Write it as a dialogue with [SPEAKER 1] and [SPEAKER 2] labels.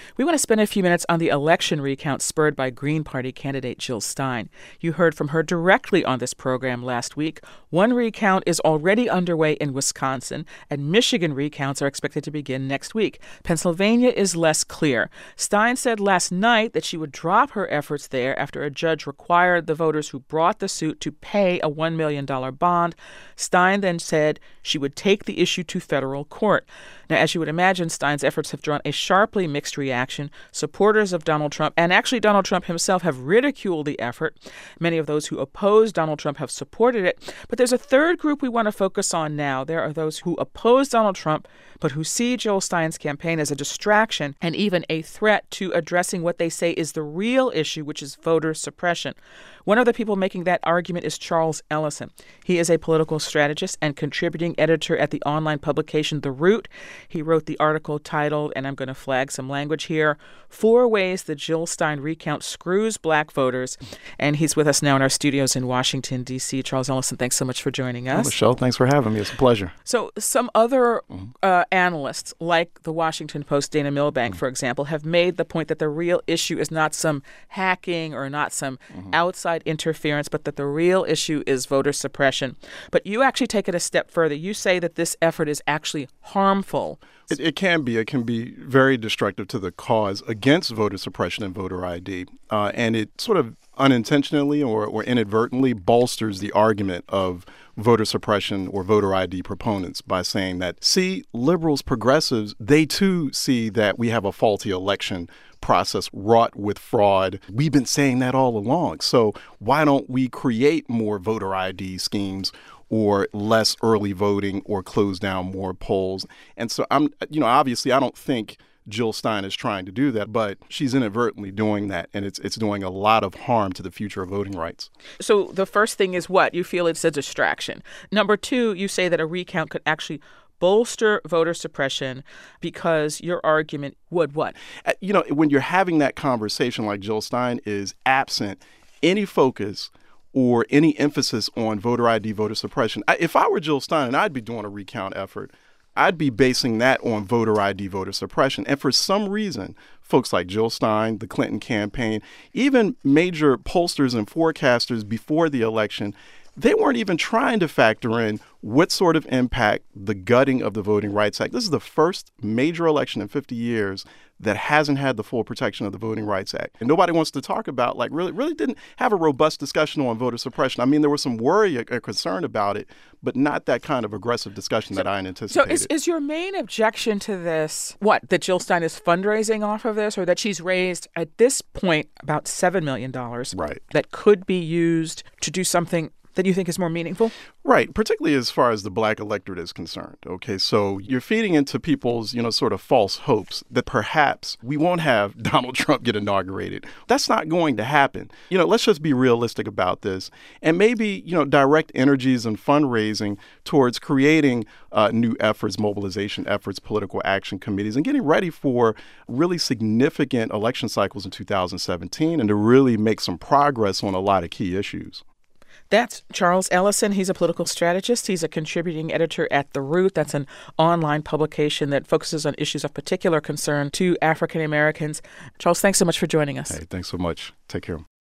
[SPEAKER 1] We want to spend a few minutes on the election recount spurred by Green Party candidate Jill Stein. You heard from her directly on this program last week. One recount is already underway in Wisconsin, and Michigan recounts are expected to begin next week. Pennsylvania is less clear. Stein said last night that she would drop her efforts there after a judge required the voters who brought the suit to pay a $1 million bond. Stein then said she would take the issue to federal court. Now, as you would imagine, Stein's efforts have drawn a sharply mixed reaction. Supporters of Donald Trump, and actually Donald Trump himself, have ridiculed the effort. Many of those who oppose Donald Trump have supported it. But there's a third group we want to focus on now. There are those who oppose Donald Trump, but who see Jill Stein's campaign as a distraction and even a threat to addressing what they say is the real issue, which is voter suppression. One of the people making that argument is Charles Ellison. He is a political strategist and contributing editor at the online publication The Root. He wrote the article titled, and I'm going to flag some language here, 4 Ways the Jill Stein Recount Screws Black Voters. And he's with us now in our studios in Washington, D.C. Charles Ellison, thanks so much for joining us.
[SPEAKER 2] Michelle, thanks for having me. It's a pleasure.
[SPEAKER 1] So some other analysts, like the Washington Post, Dana Milbank, for example, have made the point that the real issue is not some hacking or not some outside interference, but that the real issue is voter suppression. But you actually take it a step further. You say that this effort is actually harmful.
[SPEAKER 2] It can be. It can be very destructive to the cause against voter suppression and voter ID. And it sort of unintentionally or inadvertently bolsters the argument of voter suppression or voter ID proponents by saying that, see, liberals, progressives, they too see that we have a faulty election process wrought with fraud. We've been saying that all along. So why don't we create more voter ID schemes or less early voting or close down more polls? And so obviously I don't think Jill Stein is trying to do that, but she's inadvertently doing that, and it's doing a lot of harm to the future of voting rights.
[SPEAKER 1] So the first thing is what? You feel it's a distraction. Number 2, you say that a recount could actually bolster voter suppression because your argument would what?
[SPEAKER 2] When you're having that conversation like Jill Stein is absent any focus or any emphasis on voter ID, voter suppression. If I were Jill Stein and I'd be doing a recount effort, I'd be basing that on voter ID, voter suppression. And for some reason, folks like Jill Stein, the Clinton campaign, even major pollsters and forecasters before the election, they weren't even trying to factor in what sort of impact the gutting of the Voting Rights Act. This is the first major election in 50 years that hasn't had the full protection of the Voting Rights Act. And nobody wants to talk about, really didn't have a robust discussion on voter suppression. I mean, there was some worry or concern about it, but not that kind of aggressive discussion that I anticipated.
[SPEAKER 1] So is your main objection to this, that Jill Stein is fundraising off of this, or that she's raised, at this point, about $7 million that could be used to do something that you think is more meaningful?
[SPEAKER 2] Right, particularly as far as the black electorate is concerned. Okay, so you're feeding into people's, sort of false hopes that perhaps we won't have Donald Trump get inaugurated. That's not going to happen. Let's just be realistic about this and maybe, direct energies and fundraising towards creating new efforts, mobilization efforts, political action committees, and getting ready for really significant election cycles in 2017 and to really make some progress on a lot of key issues.
[SPEAKER 1] That's Charles Ellison. He's a political strategist. He's a contributing editor at The Root. That's an online publication that focuses on issues of particular concern to African Americans. Charles, thanks so much for joining us.
[SPEAKER 2] Hey, thanks so much. Take care.